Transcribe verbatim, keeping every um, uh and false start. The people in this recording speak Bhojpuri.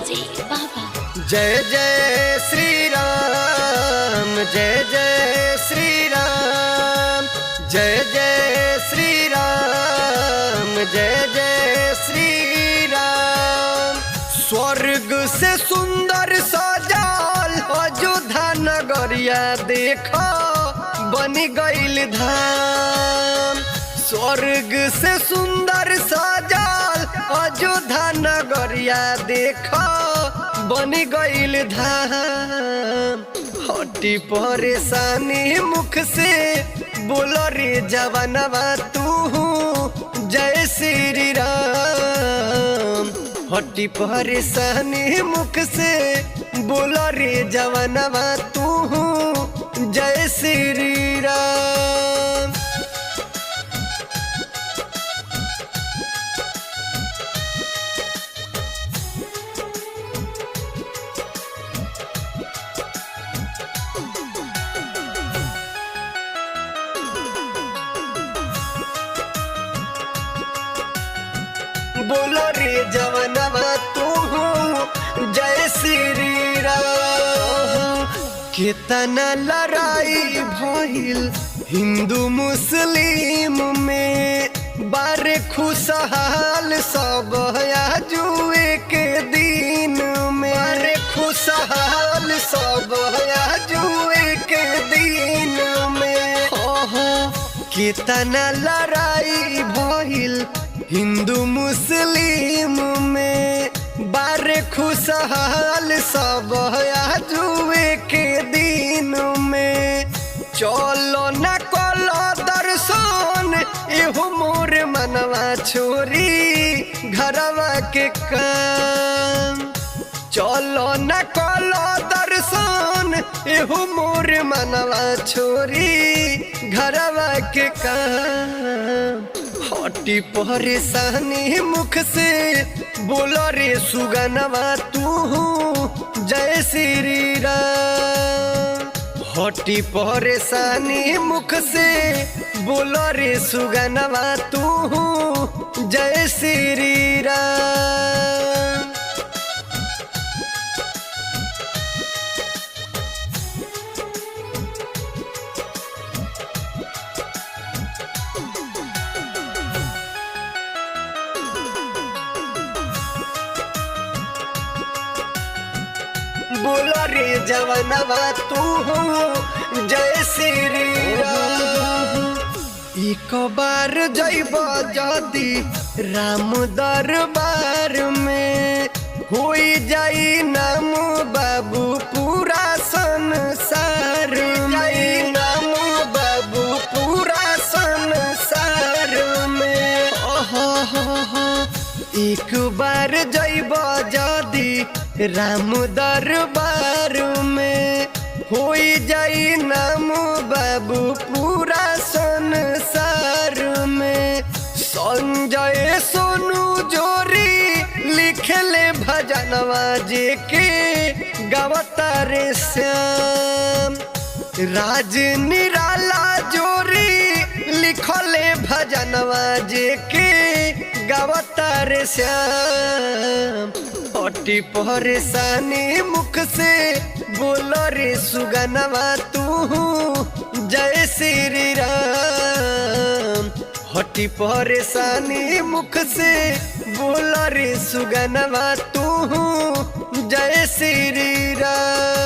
डीजे बाबा। जय जय श्री राम, जय जय श्री राम, जय जय श्री राम, जय जय श्री राम। स्वर्ग से सुंदर सजाल अयोध्या नगरिया देखो बनी गईल धाम। स्वर्ग से सुंदर सजाल अयोध्या नगरिया देखो बनी गईल धाम। हटी परेशानी मुख से बोलो रे जवानवा तू जय श्री राम। हटी परेशानी मुख से बोलो रे जवानवा तू जय श्री राम। बोलो रे जवानवा तू जय श्री राम। कितना लड़ाई भइल हिंदू मुस्लिम में, बारे खुशहाल सब आजुए के दिन में। बारे खुशहाल सब आजुए के दिन में। कितना लड़ाई भइल हिंदू मुस्लिम में, बारे खुशहाल सब आजुए के दिन में। चलो न कलो दर्शन एहो मोर मनवा छोरी घरवा के काम। चलो न कलो दर्शन एहो मोर मनवा छोरी घरवा के काम। हटी परेशानी मुख से बोलो रे सुगनवा तू जय श्री राम। हटी परेशानी मुख से बोलो रे सुगनवा तू जय श्री राम। बोलो रे जवानवा तू जय श्री राम। एक बार जइब जदी राम दरबार में, होई जाई नाम बाबू पूरा संसार में। नाम बाबू पूरा संसार में। एक बार जइब जदी राम दरबार में, होई जाई नाम बाबू पूरा संसार में। संजय सोनू जोरी लिखले भजनवा जे के गवतारे श्याम। राज निराला जोरी लिखले भजनवा जे के गवतारे श्याम। हटी परेशानी मुख से बोलो रे सुगनवा तू जय श्री राम। हटी परेशानी मुख से बोलो रे सुगनवा तू जय श्री राम।